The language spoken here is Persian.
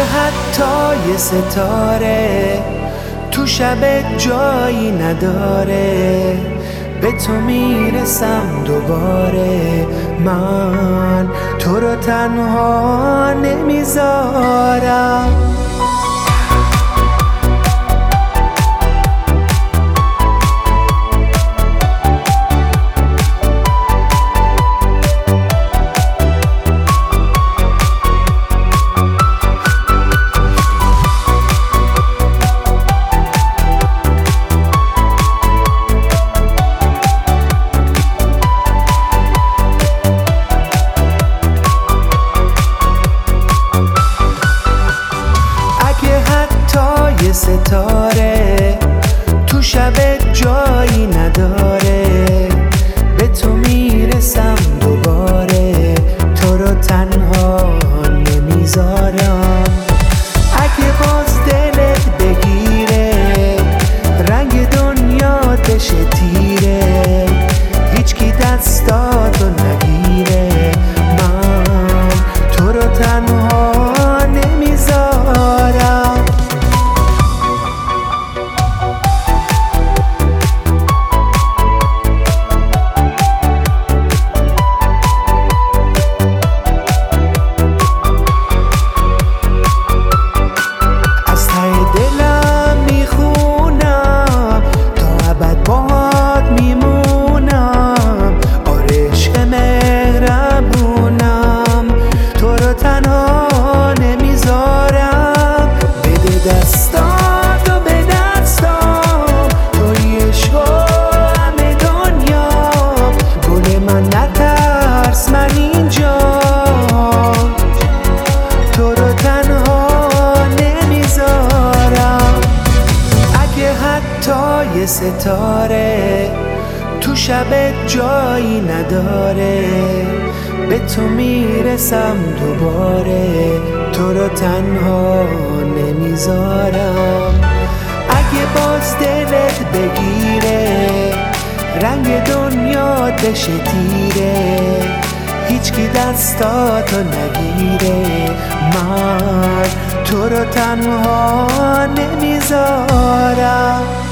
حتی یه ستاره تو شب جایی نداره، به تو میرسم دوباره. من تو رو تنها نمیذارم. یه ستاره تو شب جایی نداره، به تو میرسم دوباره. تو رو تنها نمیذارم. اگه باز دلت بگیره رنگ دنیا بشه تیره، هیچکی دستاتو نگیره. من تو رو تنها نمیذارم. یه ستاره تو شب جایی نداره، به تو میرسم دوباره. تو رو تنها نمیذارم. اگه باز دلت بگیره رنگ دنیا بشه تیره، هیچکی دستاتو نگیره. من تو رو تنها نمیذارم.